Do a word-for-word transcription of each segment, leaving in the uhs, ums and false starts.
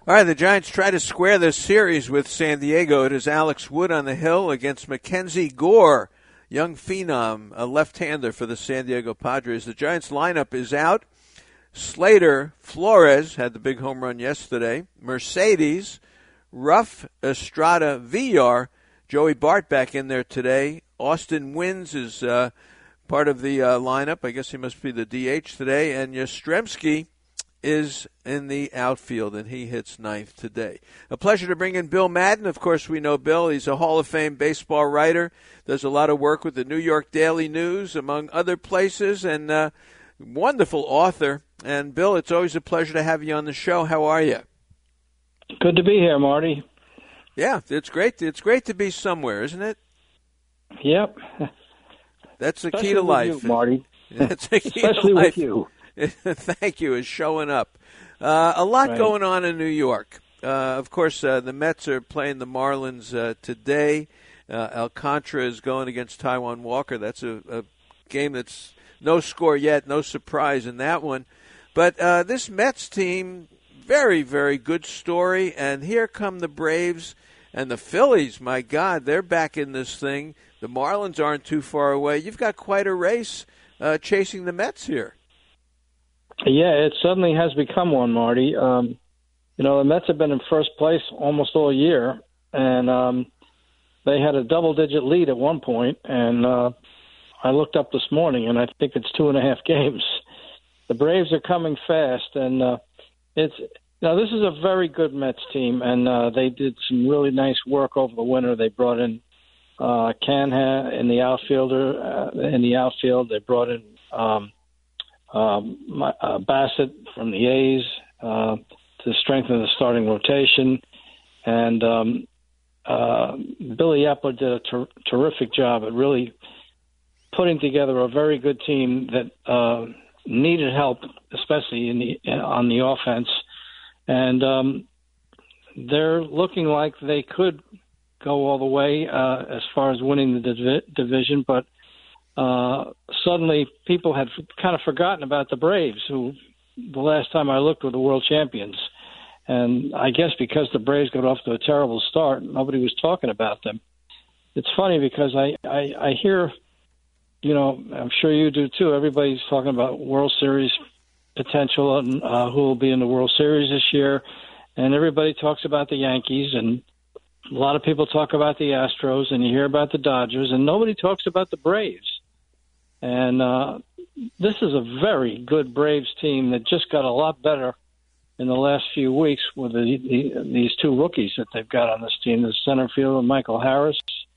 All right, the Giants try to square this series with San Diego. It is Alex Wood on the hill against Mackenzie Gore, young phenom, a left-hander for the San Diego Padres. The Giants lineup is out. Slater, Flores had the big home run yesterday. Mercedes, Ruff, Estrada, Villar, Joey Bart back in there today. Austin Wynns is uh, part of the uh, lineup. I guess he must be the D H today. And Yastrzemski is in the outfield, and he hits ninth today. A pleasure to bring in Bill Madden. Of course, we know Bill. He's a Hall of Fame baseball writer. Does a lot of work with the New York Daily News, among other places, and uh, wonderful author. And, Bill, it's always a pleasure to have you on the show. How are you? Good to be here, Marty. Yeah, it's great. It's great to be somewhere, isn't it? Yep. That's the Especially key to with life. you, Marty. That's the key Especially to life. with you. Thank you, is showing up. Uh, a lot right. going on in New York. Uh, of course, uh, the Mets are playing the Marlins uh, today. Uh, Alcantara is going against Taijuan Walker. That's a, a game that's no score yet, no surprise in that one. But uh, this Mets team, very, very good story. And here come the Braves and the Phillies. My God, they're back in this thing. The Marlins aren't too far away. You've got quite a race uh, chasing the Mets here. Yeah, it suddenly has become one, Marty. Um, you know, the Mets have been in first place almost all year, and um, they had a double-digit lead at one point, and uh, I looked up this morning, and I think it's two and a half games. The Braves are coming fast, and uh, it's now this is a very good Mets team, and uh, they did some really nice work over the winter. They brought in uh, Canha in the outfielder uh, in the outfield. They brought in um, um, uh, Bassett from the A's uh, to strengthen the starting rotation, and um, uh, Billy Epler did a ter- terrific job at really putting together a very good team that uh, needed help, especially in the on the offense. And um, they're looking like they could go all the way uh, as far as winning the div- division, but uh, suddenly people had f- kind of forgotten about the Braves, who the last time I looked were the world champions. And I guess because the Braves got off to a terrible start, nobody was talking about them. It's funny because I, I, I hear, you know, I'm sure you do too, everybody's talking about World Series potential and uh, who will be in the World Series this year. And everybody talks about the Yankees, and a lot of people talk about the Astros, and you hear about the Dodgers, and nobody talks about the Braves. And uh, this is a very good Braves team that just got a lot better in the last few weeks with the, the, these two rookies that they've got on this team, the center fielder Michael Harris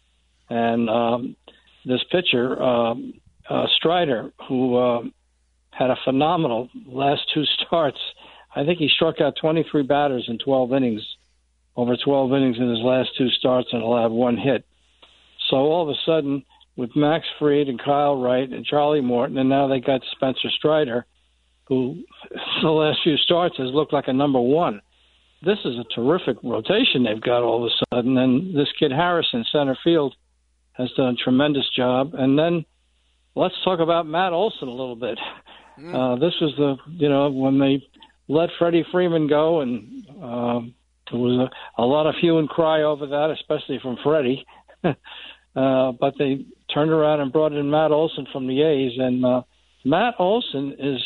and um, this pitcher, um, uh, Strider, who uh, had a phenomenal last two starts. I think he struck out twenty-three batters in twelve innings, over twelve innings in his last two starts, and allowed one hit. So all of a sudden, with Max Fried and Kyle Wright and Charlie Morton, and now they got Spencer Strider, who the last few starts has looked like a number one. This is a terrific rotation they've got all of a sudden. And this kid Harris in center field has done a tremendous job. And then let's talk about Matt Olson a little bit. Mm. Uh, this was the, you know, when they let Freddie Freeman go, and uh, there was a, a lot of hue and cry over that, especially from Freddie. uh, but they turned around and brought in Matt Olson from the A's. And uh, Matt Olson is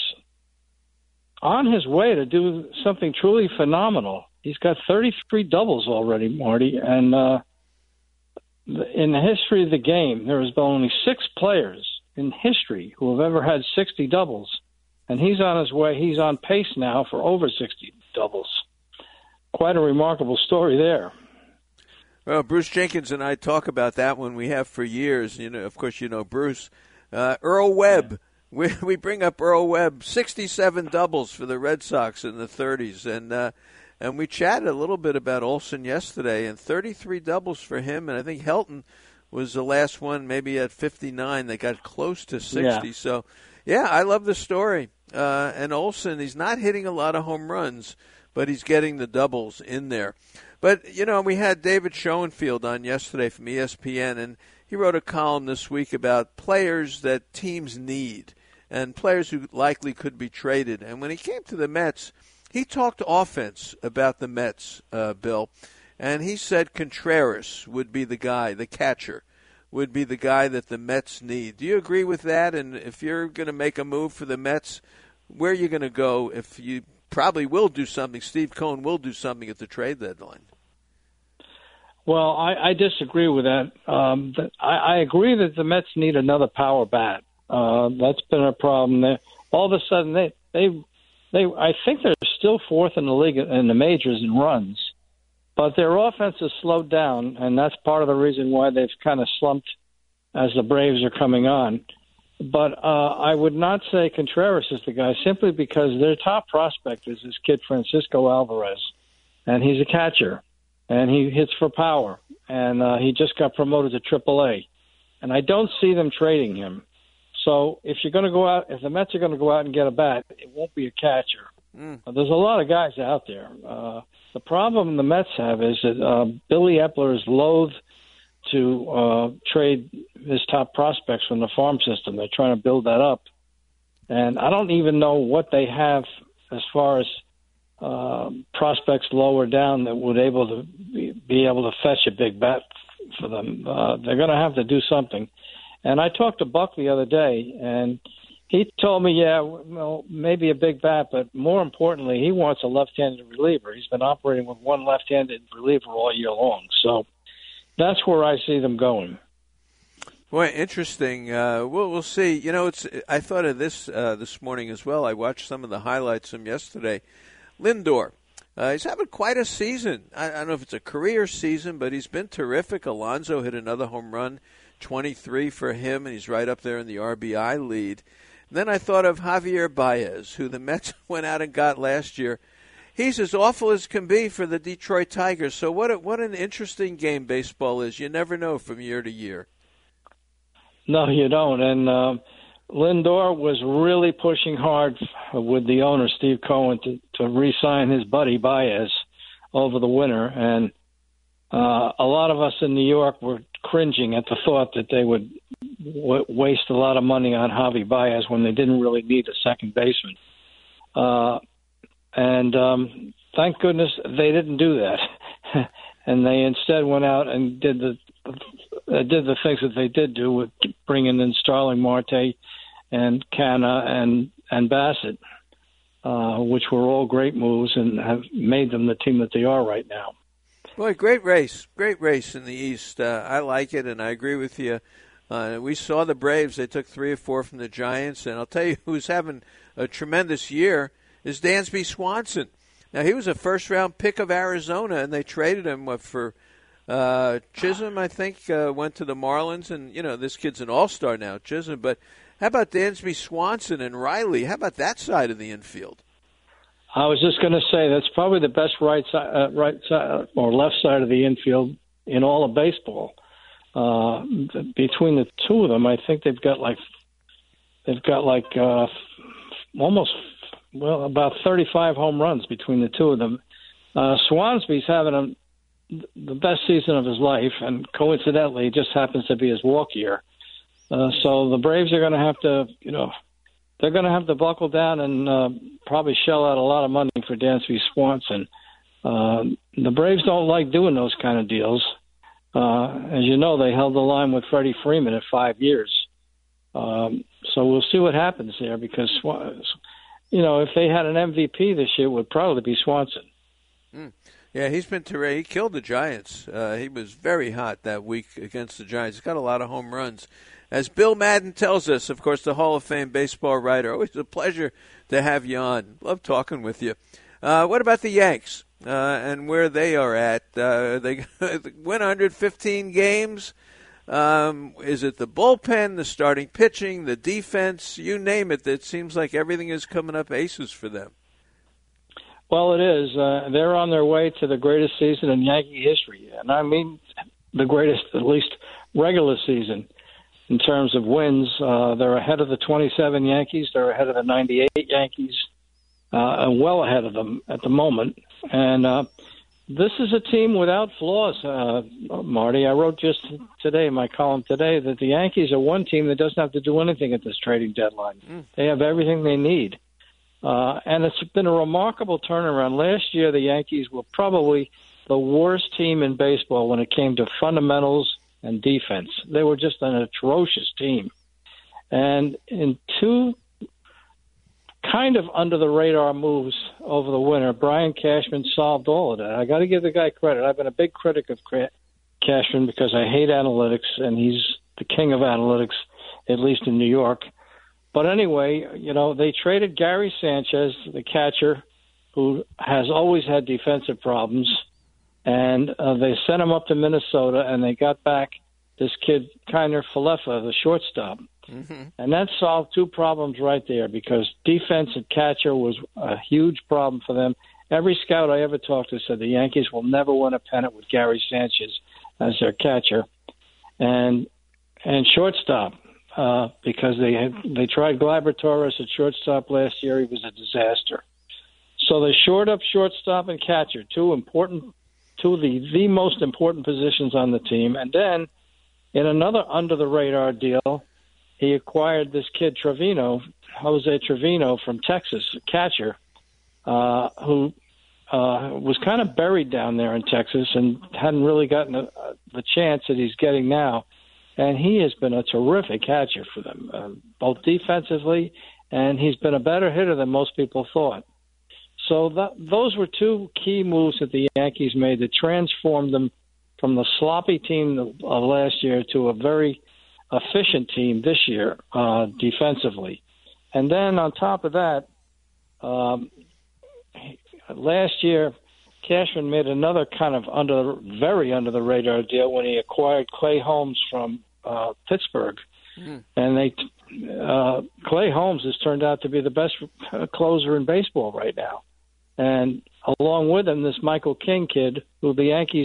on his way to do something truly phenomenal. He's got thirty-three doubles already, Marty. And uh, in the history of the game, there has been only six players in history who have ever had sixty doubles. And he's on his way. He's on pace now for over sixty doubles. Quite a remarkable story there. Well, Bruce Jenkins and I talk about that one. We have for years. You know, of course, you know Bruce. Uh, Earl Webb. Yeah. We we bring up Earl Webb, sixty-seven doubles for the Red Sox in the thirties, and uh, and we chatted a little bit about Olson yesterday, and thirty-three doubles for him, and I think Helton was the last one, maybe at fifty-nine. They got close to sixty. Yeah. So, yeah, I love the story. Uh, and Olson, he's not hitting a lot of home runs, but he's getting the doubles in there. But, you know, we had David Schoenfield on yesterday from E S P N, and he wrote a column this week about players that teams need and players who likely could be traded. And when he came to the Mets, he talked offense about the Mets, uh, Bill, and he said Contreras would be the guy, the catcher, would be the guy that the Mets need. Do you agree with that? And if you're going to make a move for the Mets, where are you going to go if you probably will do something? Steve Cohen will do something at the trade deadline. Well, I, I disagree with that. Um, I, I agree that the Mets need another power bat. Uh, that's been a problem. They, all of a sudden, they, they, they, I think they're still fourth in the league in the majors in runs, but their offense has slowed down, and that's part of the reason why they've kind of slumped as the Braves are coming on. But uh, I would not say Contreras is the guy, simply because their top prospect is this kid Francisco Alvarez, and he's a catcher. And he hits for power, and uh, he just got promoted to triple A. And I don't see them trading him. So if you're going to go out, if the Mets are going to go out and get a bat, it won't be a catcher. Mm. Uh, there's a lot of guys out there. Uh, the problem the Mets have is that uh, Billy Epler is loath to uh, trade his top prospects from the farm system. They're trying to build that up. And I don't even know what they have as far as Uh, prospects lower down that would able to be, be able to fetch a big bat for them. Uh, they're going to have to do something. And I talked to Buck the other day, and he told me, yeah, well, maybe a big bat, but more importantly, he wants a left-handed reliever. He's been operating with one left-handed reliever all year long. So that's where I see them going. Boy, interesting. Uh, we'll we'll see. You know, it's. I thought of this uh, this morning as well. I watched some of the highlights from yesterday. Lindor, uh, he's having quite a season. I, I don't know if it's a career season, but he's been terrific. Alonso hit another home run, twenty-three for him, and he's right up there in the R B I lead. And then I thought of Javier Baez, who the Mets went out and got last year. He's as awful as can be for the Detroit Tigers. So what a, what an interesting game baseball is. You never know from year to year. No, you don't. And uh, Lindor was really pushing hard with the owner, Steve Cohen, to, to re-sign his buddy Baez over the winter. And uh, a lot of us in New York were cringing at the thought that they would w- waste a lot of money on Javi Baez when they didn't really need a second baseman. Uh, and um, thank goodness they didn't do that. And they instead went out and did the uh, did the things that they did do with bringing in Starling Marte and Canna and and Bassett, uh, which were all great moves and have made them the team that they are right now. Boy, great race. Great race in the East. Uh, I like it, and I agree with you. Uh, we saw the Braves. They took three or four from the Giants, and I'll tell you who's having a tremendous year is Dansby Swanson. Now, he was a first-round pick of Arizona, and they traded him what, for uh, Chisholm, I think, uh, went to the Marlins. And, you know, this kid's an all-star now, Chisholm. But how about Dansby Swanson and Riley? How about that side of the infield? I was just going to say that's probably the best right side, uh, right side or left side of the infield in all of baseball. Uh, between the two of them, I think they've got like they've got like uh, almost well about thirty-five home runs between the two of them. Uh, Swansby's having a, the best season of his life, and coincidentally, it just happens to be his walk year. Uh, so the Braves are going to have to, you know. They're going to have to buckle down and uh, probably shell out a lot of money for Dansby Swanson. Uh, the Braves don't like doing those kind of deals. Uh, as you know, they held the line with Freddie Freeman at five years. Um, so we'll see what happens there because, you know, if they had an M V P this year, it would probably be Swanson. Mm. Yeah, he's been terrific. He killed the Giants. Uh, he was very hot that week against the Giants. He's got a lot of home runs. As Bill Madden tells us, of course, the Hall of Fame baseball writer, always a pleasure to have you on. Love talking with you. Uh, what about the Yanks uh, and where they are at? Uh, they win one hundred fifteen games. Um, is it the bullpen, the starting pitching, the defense? You name it. It seems like everything is coming up aces for them. Well, it is. Uh, they're on their way to the greatest season in Yankee history. And I mean the greatest, at least regular season. In terms of wins, uh, they're ahead of the twenty-seven Yankees. They're ahead of the ninety-eight Yankees, uh, and well ahead of them at the moment. And uh, this is a team without flaws, uh, Marty. I wrote just today, in my column today, that the Yankees are one team that doesn't have to do anything at this trading deadline. Mm. They have everything they need. Uh, and it's been a remarkable turnaround. Last year, the Yankees were probably the worst team in baseball when it came to fundamentals and defense. They were just an atrocious team. And in two kind of under-the-radar moves over the winter, Brian Cashman solved all of that. I got to give the guy credit. I've been a big critic of Cashman because I hate analytics, and he's the king of analytics, at least in New York. But anyway, you know, they traded Gary Sanchez, the catcher, who has always had defensive problems, and uh, they sent him up to Minnesota, and they got back this kid, Kiner Falefa, the shortstop. Mm-hmm. And that solved two problems right there, because defense and catcher was a huge problem for them. Every scout I ever talked to said the Yankees will never win a pennant with Gary Sanchez as their catcher. And and shortstop, uh, because they had, they tried Gleyber Torres at shortstop last year. He was a disaster. So they shored up shortstop and catcher, two important, two of the, the most important positions on the team. And then in another under-the-radar deal, he acquired this kid Trevino, Jose Trevino from Texas, a catcher, uh, who uh, was kind of buried down there in Texas and hadn't really gotten a, a, the chance that he's getting now. And he has been a terrific catcher for them, uh, both defensively, and he's been a better hitter than most people thought. So that, those were two key moves that the Yankees made that transformed them from the sloppy team of last year to a very efficient team this year uh, defensively. And then on top of that, um, last year, Cashman made another kind of under, very under the radar deal when he acquired Clay Holmes from uh, Pittsburgh, mm. and they uh, Clay Holmes has turned out to be the best closer in baseball right now. And along with him, this Michael King kid, who the Yankees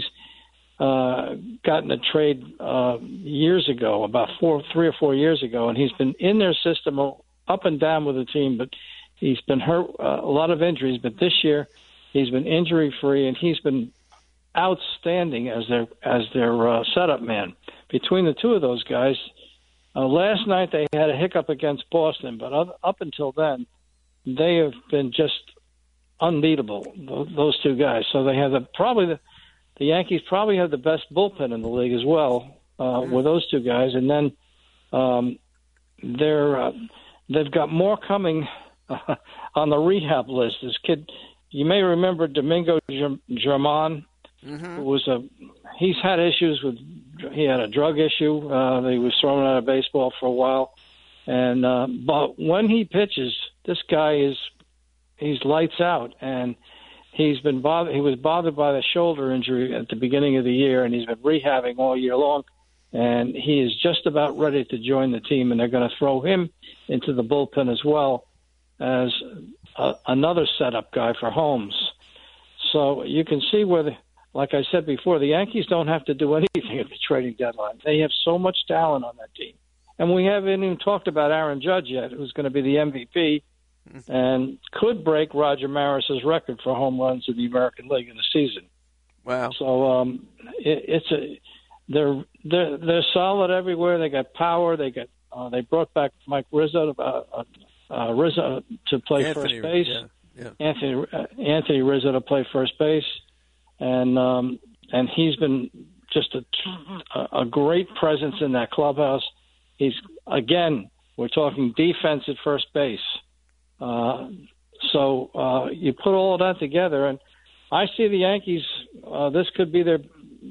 uh, got in a trade uh, years ago, about four, three or four years ago, and he's been in their system up and down with the team, but he's been hurt uh, a lot of injuries. But this year, he's been injury-free, and he's been outstanding as their as their uh, setup man. Between the two of those guys, uh, last night they had a hiccup against Boston, but up, up until then, they have been just unbeatable, those two guys. So they have the, probably the, the Yankees probably have the best bullpen in the league as well uh, mm-hmm. with those two guys. And then um, they're uh, they've got more coming uh, on the rehab list. This kid, you may remember Domingo Germán, mm-hmm. who was a he's had issues with he had a drug issue. Uh, he was thrown out of baseball for a while, and uh, but when he pitches, this guy is. He's lights out, and he's been bothered. He was bothered by the shoulder injury at the beginning of the year, and he's been rehabbing all year long. And he is just about ready to join the team, and they're going to throw him into the bullpen as well as a, another setup guy for Holmes. So you can see where, the, like I said before, the Yankees don't have to do anything at the trading deadline. They have so much talent on that team, and we haven't even talked about Aaron Judge yet, who's going to be the M V P. And could break Roger Maris's record for home runs in the American League in the season. Wow! So um, it, it's a they're they're they're solid everywhere. They got power. They got uh, they brought back Mike Rizzo to, uh, uh, Rizzo to play Anthony, first base. Yeah, yeah. Anthony uh, Anthony Rizzo to play first base, and um, and he's been just a a great presence in that clubhouse. He's again we're talking defense at first base. Uh, so uh, you put all of that together, and I see the Yankees. Uh, this could be their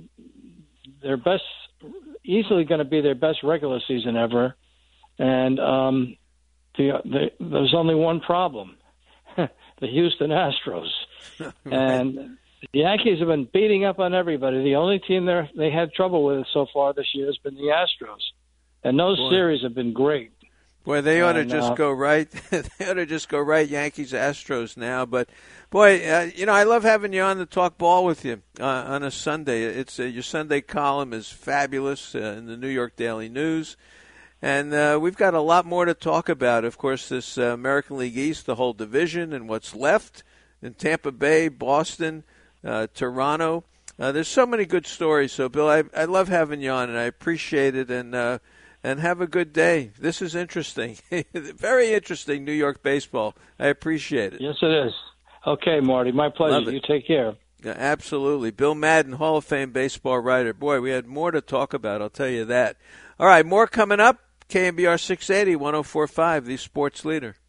their best, easily going to be their best regular season ever. And um, the, the, there's only one problem: the Houston Astros. Right. And the Yankees have been beating up on everybody. The only team they they had trouble with so far this year has been the Astros, and those Boy. series have been great. Boy, they ought to and, just uh, go right. They ought to just go right Yankees Astros now. But boy, uh, you know, I love having you on to talk ball with you uh, on a Sunday. It's uh, your Sunday column is fabulous uh, in the New York Daily News, and uh, we've got a lot more to talk about. Of course, this uh, American League East, the whole division, and what's left in Tampa Bay, Boston, uh, Toronto. Uh, there's so many good stories. So, Bill, I, I love having you on, and I appreciate it. And uh, and have a good day. This is interesting. Very interesting, New York baseball. I appreciate it. Yes, it is. Okay, Marty, my pleasure. You take care. Yeah, absolutely. Bill Madden, Hall of Fame baseball writer. Boy, we had more to talk about, I'll tell you that. All right, more coming up. K M B R six eighty, one oh four point five, the sports leader.